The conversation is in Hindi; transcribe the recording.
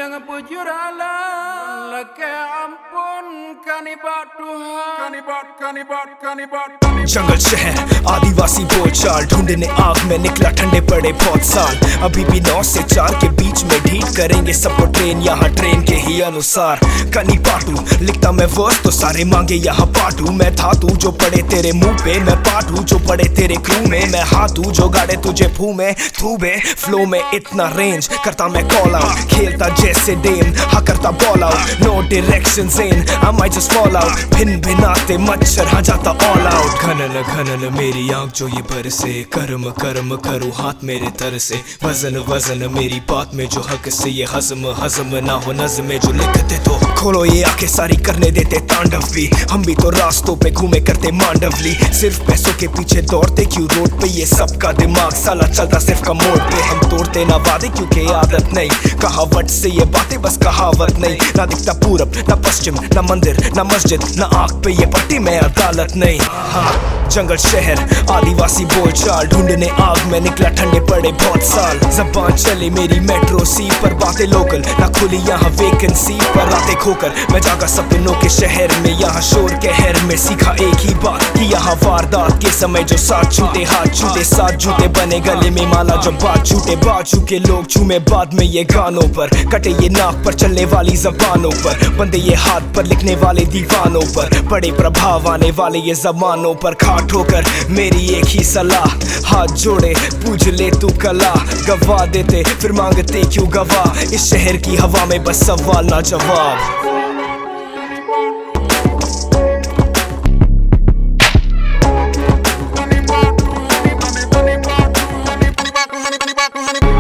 yang pujurala leke ampun kanibat Tuhan kanibat जंगल शहर आदिवासी बोलचाल ढूंढने आग में निकला ठंडे पड़े बहुत साल अभी भी 9 से 4 के बीच में ढीठ करेंगे सबको ट्रेन यहाँ ट्रेन के ही अनुसार कनी पाटू लिखता मैं वर्स तो सारे मांगे यहाँ पाटू मैं धातु जो पड़े तेरे मुंह पे मैं पाटू जो पड़े तेरे क्रू में मैं हाथू जो गाड़े तुझे फू में थूबे फ्लो में इतना रेंज करता मैं कॉल आउट खेलता जैसे डेम हाँ करता ball out no direction then I might just fall out भिन भिनाते मच्छर हाँ जाता ऑल आउट घनन घनन मेरी आंख जो ये बरसे कर्म कर्म करूँ हाथ मेरे तर से वजन वजन मेरी बात में जो हक से ये हजम हजम ना हो नज़्म में जो लिखते तो खोलो ये आंखें सारी करने देते तांडव भी हम भी तो रास्तों पे घूमे करते मांडवली सिर्फ पैसों के पीछे दौड़ते क्यों रोड पे ये सबका दिमाग साला चलता सिर्फ का मोड़ पे हम तोड़ते ना वादे क्योंकि आदत नहीं कहावत से ये बातें बस कहावत नहीं ना दिखता पूरब ना पश्चिम ना मंदिर ना मस्जिद ना आँख पे ये पट्टी में अदालत नहीं हाँ जंगल शहर आदिवासी बोलचाल ढूंढने आग में निकला ठंडे पड़े बहुत साल जबान चले मेरी मेट्रो सी पर बातें लोकल ना खुली यहाँ वैकेंसी पर रातें खोकर मैं जागा सपनों के शहर में यहाँ शोर कहर में सीखा एक ही बात कि यहाँ वारदात के समय जो साथ छूटे हाथ छूटे साथ जूते बने गले में माला जब बात छूटे बाजू के लोग झूमे बाद में ये गानों पर कटे ये नाक पर चलने वाली जबानों पर बंदे ये हाथ पर लिखने वाले दीवानों पर बड़े प्रभाव आने वाले ये जमानों पर ठोकर मेरी एक ही सलाह हाथ जोड़े पूछ ले तू कला गवा देते फिर मांगते क्यों गवाह इस शहर की हवा में बस सवाल ना जवाब